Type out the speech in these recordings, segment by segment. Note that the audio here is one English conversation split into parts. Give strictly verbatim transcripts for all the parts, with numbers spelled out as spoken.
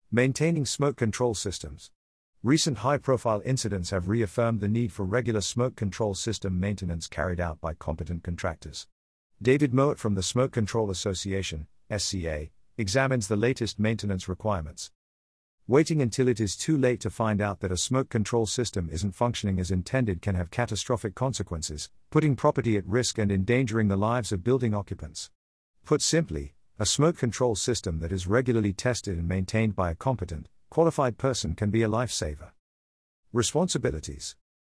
Maintaining smoke control systems. Recent high-profile incidents have reaffirmed the need for regular smoke control system maintenance carried out by competent contractors. David Mowat from the Smoke Control Association, S C A, examines the latest maintenance requirements. Waiting until it is too late to find out that a smoke control system isn't functioning as intended can have catastrophic consequences, putting property at risk and endangering the lives of building occupants. Put simply, a smoke control system that is regularly tested and maintained by a competent, qualified person can be a lifesaver. Responsibilities.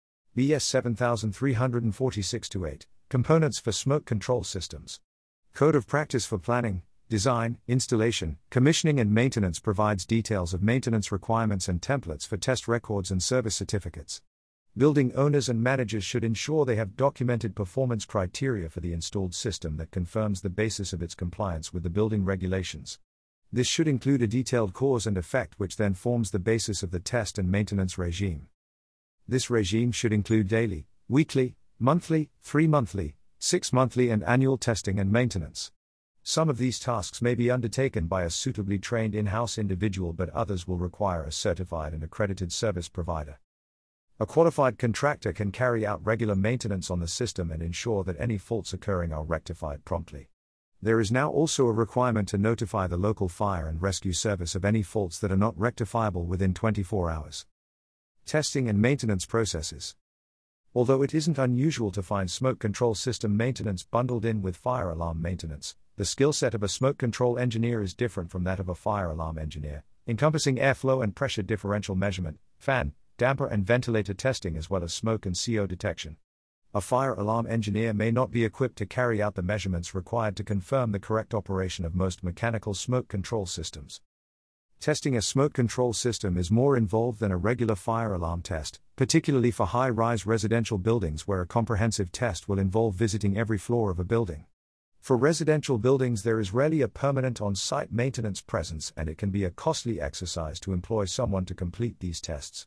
B S seven three forty-six to eight, Components for Smoke Control Systems. Code of Practice for Planning, Design, Installation, Commissioning and Maintenance provides details of maintenance requirements and templates for test records and service certificates. Building owners and managers should ensure they have documented performance criteria for the installed system that confirms the basis of its compliance with the building regulations. This should include a detailed cause and effect which then forms the basis of the test and maintenance regime. This regime should include daily, weekly, monthly, three-monthly, six-monthly and annual testing and maintenance. Some of these tasks may be undertaken by a suitably trained in-house individual, but others will require a certified and accredited service provider. A qualified contractor can carry out regular maintenance on the system and ensure that any faults occurring are rectified promptly. There is now also a requirement to notify the local fire and rescue service of any faults that are not rectifiable within twenty-four hours. Testing and maintenance processes. Although it isn't unusual to find smoke control system maintenance bundled in with fire alarm maintenance, the skill set of a smoke control engineer is different from that of a fire alarm engineer, encompassing airflow and pressure differential measurement, fan, damper and ventilator testing as well as smoke and C O detection. A fire alarm engineer may not be equipped to carry out the measurements required to confirm the correct operation of most mechanical smoke control systems. Testing a smoke control system is more involved than a regular fire alarm test, particularly for high-rise residential buildings where a comprehensive test will involve visiting every floor of a building. For residential buildings there is rarely a permanent on-site maintenance presence and it can be a costly exercise to employ someone to complete these tests.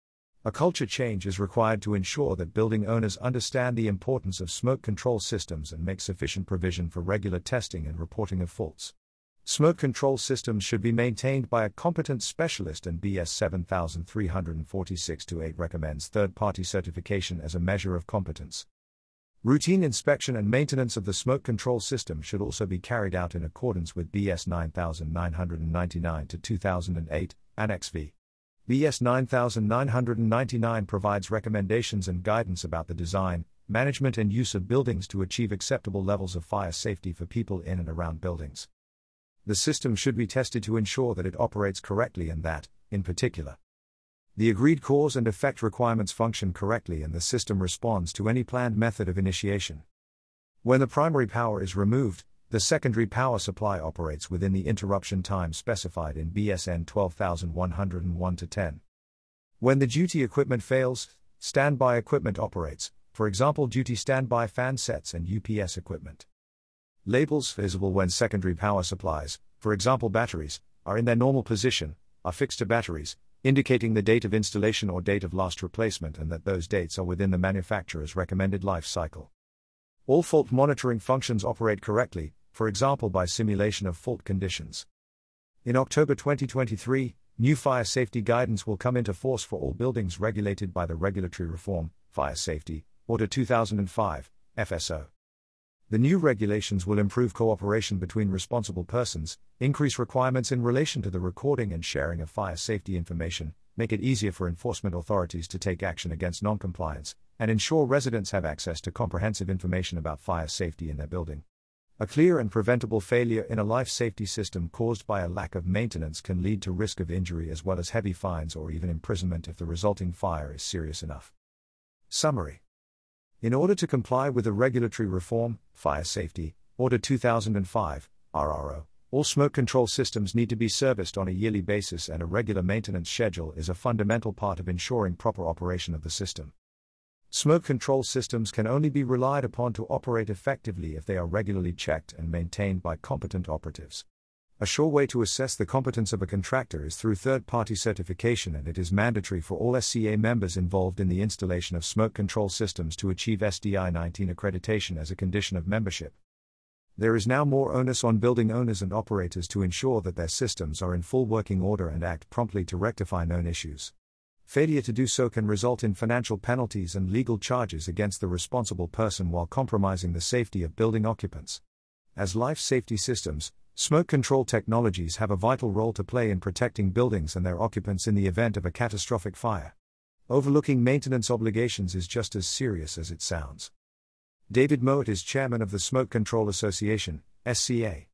A culture change is required to ensure that building owners understand the importance of smoke control systems and make sufficient provision for regular testing and reporting of faults. Smoke control systems should be maintained by a competent specialist, and B S seven three forty-six to eight recommends third-party certification as a measure of competence. Routine inspection and maintenance of the smoke control system should also be carried out in accordance with B S nine nine ninety-nine to two thousand eight, Annex V. B S nine nine ninety-nine provides recommendations and guidance about the design, management and use of buildings to achieve acceptable levels of fire safety for people in and around buildings. The system should be tested to ensure that it operates correctly and that, in particular, the agreed cause and effect requirements function correctly and the system responds to any planned method of initiation. When the primary power is removed, the secondary power supply operates within the interruption time specified in B S N twelve one oh one to ten. When the duty equipment fails, standby equipment operates, for example duty standby fan sets and U P S equipment. Labels visible when secondary power supplies, for example batteries, are in their normal position, are fixed to batteries, indicating the date of installation or date of last replacement and that those dates are within the manufacturer's recommended life cycle. All fault monitoring functions operate correctly, for example by simulation of fault conditions. In October twenty twenty-three, new fire safety guidance will come into force for all buildings regulated by the Regulatory Reform, Fire Safety, Order two thousand five, F S O. The new regulations will improve cooperation between responsible persons, increase requirements in relation to the recording and sharing of fire safety information, make it easier for enforcement authorities to take action against non-compliance, and ensure residents have access to comprehensive information about fire safety in their building. A clear and preventable failure in a life safety system caused by a lack of maintenance can lead to risk of injury as well as heavy fines or even imprisonment if the resulting fire is serious enough. Summary. In order to comply with the Regulatory Reform, Fire Safety, Order two thousand five, R R O, all smoke control systems need to be serviced on a yearly basis and a regular maintenance schedule is a fundamental part of ensuring proper operation of the system. Smoke control systems can only be relied upon to operate effectively if they are regularly checked and maintained by competent operatives. A sure way to assess the competence of a contractor is through third-party certification, and it is mandatory for all S C A members involved in the installation of smoke control systems to achieve S D I nineteen accreditation as a condition of membership. There is now more onus on building owners and operators to ensure that their systems are in full working order and act promptly to rectify known issues. Failure to do so can result in financial penalties and legal charges against the responsible person while compromising the safety of building occupants. As life safety systems, smoke control technologies have a vital role to play in protecting buildings and their occupants in the event of a catastrophic fire. Overlooking maintenance obligations is just as serious as it sounds. David Mowat is chairman of the Smoke Control Association, S C A.